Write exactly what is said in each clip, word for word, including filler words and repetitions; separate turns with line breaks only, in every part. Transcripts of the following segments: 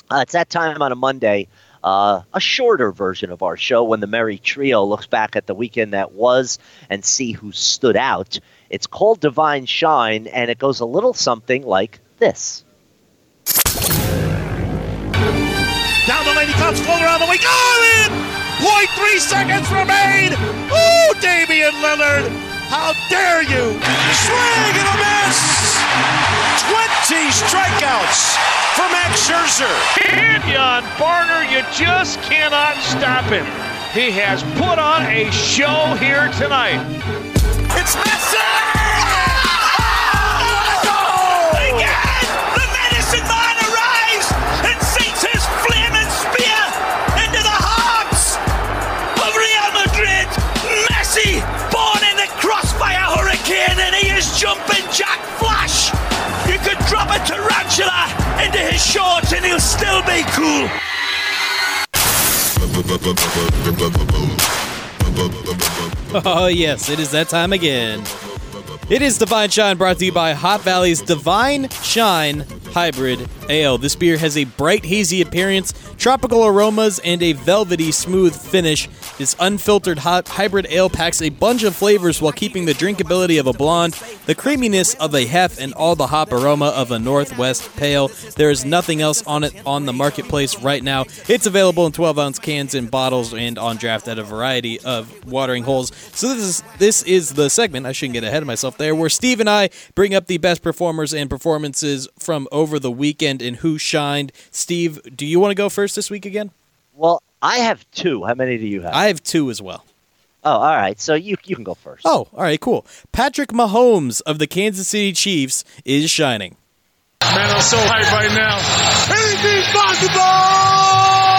Uh, it's that time on a Monday, uh, a shorter version of our show when the Merry Trio looks back at the weekend that was and see who stood out. It's called Divine Shine, and it goes a little something like this.
Down the lane he comes, floating around the wing. Oh, in! zero point three seconds remain. Ooh, Damian Lillard. How dare you? Swing and a miss. twenty strikeouts for Max Scherzer.
Kenyon Barner, you just cannot stop him. He has put on a show here tonight.
It's Messi! Oh! Again! The medicine man arrives and sinks his flaming spear into the hearts of Real Madrid. Messi, born in the crossfire hurricane, and he is jumping Jack Flash. You could drop a tarantula into his shorts and he'll still be cool.
Oh, yes, it is that time again. It is Divine Shine, brought to you by Hot Valley's Divine Shine Hybrid Ale. This beer has a bright, hazy appearance, tropical aromas, and a velvety, smooth finish. This unfiltered hot hybrid ale packs a bunch of flavors while keeping the drinkability of a blonde, the creaminess of a hef, and all the hop aroma of a Northwest Pale. There is nothing else on it on the marketplace right now. It's available in twelve-ounce cans and bottles and on draft at a variety of watering holes. So this is this is the segment, I shouldn't get ahead of myself there, where Steve and I bring up the best performers and performances from over the weekend and who shined. Steve, do you want to go first this week again?
Well, I have two. How many do you have?
I have two as well.
Oh, all right. So you you can go first.
Oh, all right, cool. Patrick Mahomes of the Kansas City Chiefs is shining.
Man, I'm so hyped right now.
Anything's possible!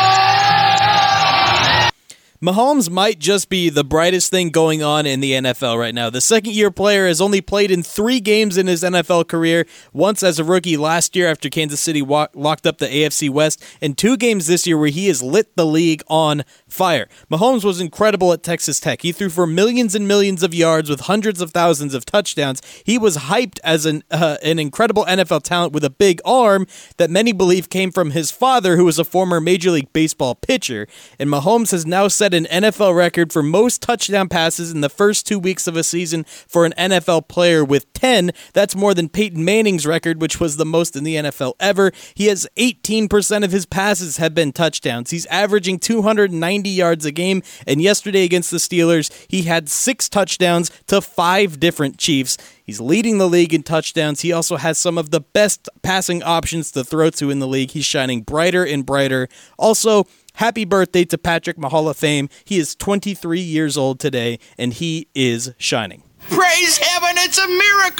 Mahomes might just be the brightest thing going on in the N F L right now. The second-year player has only played in three games in his N F L career, once as a rookie last year after Kansas City wa- locked up the A F C West, and two games this year where he has lit the league on fire. Mahomes was incredible at Texas Tech. He threw for millions and millions of yards with hundreds of thousands of touchdowns. He was hyped as an uh, an incredible N F L talent with a big arm that many believe came from his father, who was a former Major League Baseball pitcher. And Mahomes has now set an N F L record for most touchdown passes in the first two weeks of a season for an N F L player with ten. That's more than Peyton Manning's record, which was the most in the N F L ever. He has eighteen percent of his passes have been touchdowns. He's averaging two hundred ninety yards a game, and yesterday against the Steelers, he had six touchdowns to five different Chiefs. He's leading the league in touchdowns. He also has some of the best passing options to throw to in the league. He's shining brighter and brighter. Also, happy birthday to Patrick, my Hall of Fame. He is twenty-three years old today, and he is shining.
Praise heaven, it's a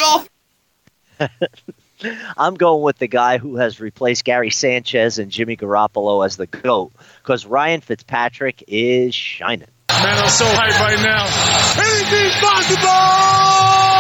miracle!
I'm going with the guy who has replaced Gary Sanchez and Jimmy Garoppolo as the GOAT, because Ryan Fitzpatrick is shining.
Man, I'm so hyped right now.
Anything's possible!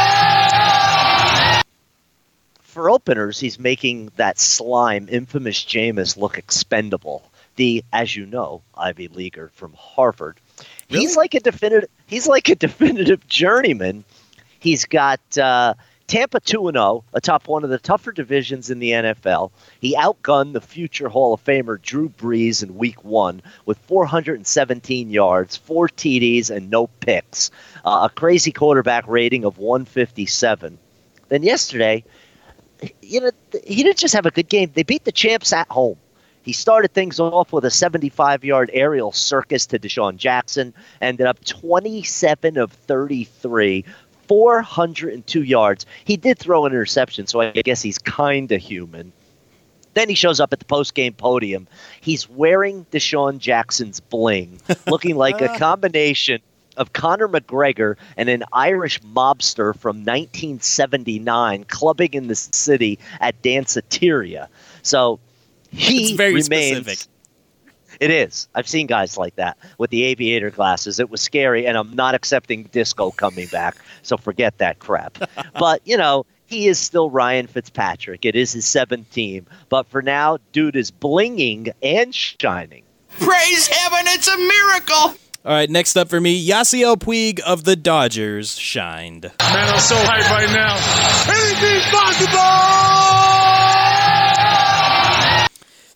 For openers, he's making that slime, infamous Jameis, look expendable. The, as you know, Ivy Leaguer from Harvard. Really? He's like a definitive. He's like a definitive journeyman. He's got uh, Tampa two and oh, atop one of the tougher divisions in the N F L. He outgunned the future Hall of Famer Drew Brees in Week One with four hundred seventeen yards, four T Ds, and no picks. Uh, a crazy quarterback rating of one fifty-seven. Then yesterday, you know, he didn't just have a good game. They beat the champs at home. He started things off with a seventy-five-yard aerial circus to Deshaun Jackson, ended up twenty-seven of thirty-three, four hundred two yards. He did throw an interception, so I guess he's kind of human. Then he shows up at the post-game podium. He's wearing Deshaun Jackson's bling, looking like a combination of Conor McGregor and an Irish mobster from nineteen seventy-nine clubbing in the city at Danceteria. So he
it's very
remains,
specific.
It is. I've seen guys like that with the aviator glasses. It was scary, and I'm not accepting disco coming back, so forget that crap. But, you know, he is still Ryan Fitzpatrick. It is his seventh team. But for now, dude is blinging and shining.
Praise heaven, it's a miracle!
All right, next up for me, Yasiel Puig of the Dodgers shined.
Man, I'm so hyped right now.
Anything's possible!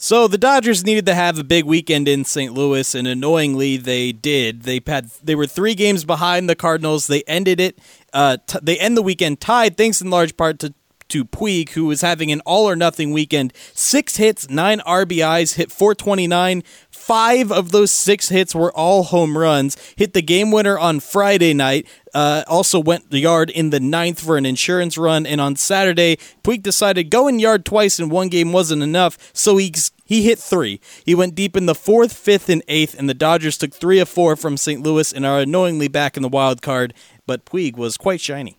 So the Dodgers needed to have a big weekend in Saint Louis, and annoyingly, they did. They had they were three games behind the Cardinals. They ended it. Uh, t- they end the weekend tied, thanks in large part to to Puig, who was having an all-or-nothing weekend. Six hits, nine R B Is, hit four twenty-nine. Five of those six hits were all home runs. Hit the game winner on Friday night. Uh, also went the yard in the ninth for an insurance run. And on Saturday, Puig decided going yard twice in one game wasn't enough, so he he hit three. He went deep in the fourth, fifth, and eighth, and the Dodgers took three of four from Saint Louis and are annoyingly back in the wild card. But Puig was quite shiny.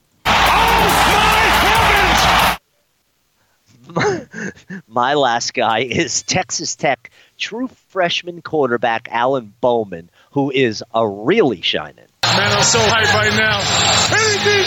My last guy is Texas Tech true freshman quarterback Alan Bowman, who is a really shining.
Man, I'm so hyped right now. Anything's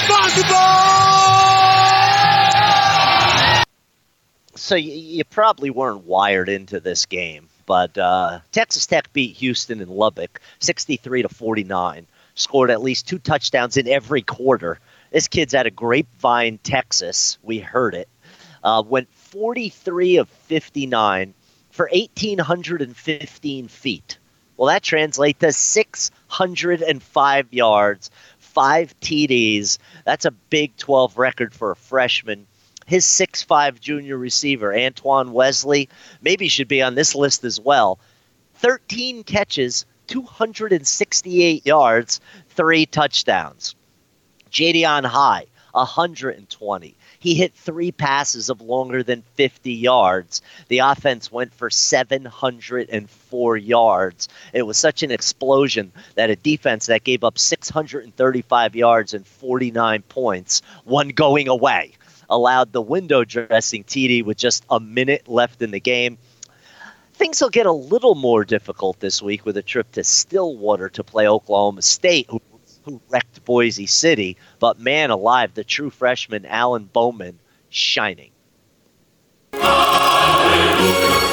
possible!
So you, you probably weren't wired into this game, but uh, Texas Tech beat Houston and Lubbock sixty-three to forty-nine. Scored at least two touchdowns in every quarter. This kid's out of Grapevine, Texas. We heard it. Uh, went forty-three of fifty-nine for one thousand eight hundred fifteen feet. Well, that translates to six hundred five yards, five T Ds. That's a Big twelve record for a freshman. His six foot five junior receiver, Antoine Wesley, maybe should be on this list as well. thirteen catches, two hundred sixty-eight yards, three touchdowns. Jadion High, one hundred twenty. He hit three passes of longer than fifty yards. The offense went for seven hundred four yards. It was such an explosion that a defense that gave up six hundred thirty-five yards and forty-nine points, one going away, allowed the window dressing T D with just a minute left in the game. Things will get a little more difficult this week with a trip to Stillwater to play Oklahoma State, who who wrecked Boise City, but man alive, the true freshman Alan Bowman shining. Hallelujah.